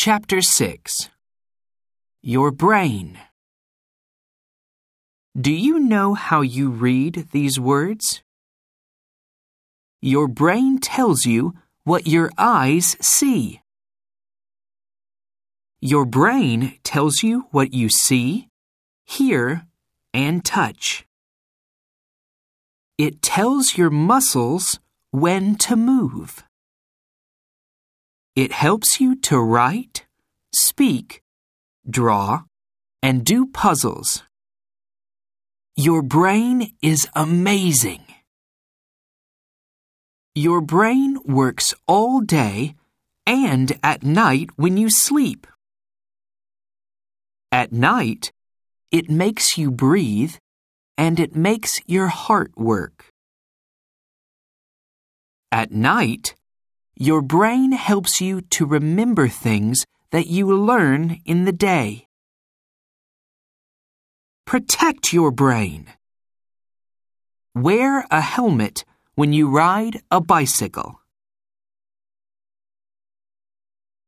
Chapter 6. Your brain. Do you know how you read these words? Your brain tells you what your eyes see. Your brain tells you what you see, hear, and touch. It tells your muscles when to move. It helps you to write, speak, draw, and do puzzles. Your brain is amazing. Your brain works all day and at night when you sleep. At night, it makes you breathe and it makes your heart work. At night, your brain helps you to remember things that you learn in the day. Protect your brain. Wear a helmet when you ride a bicycle.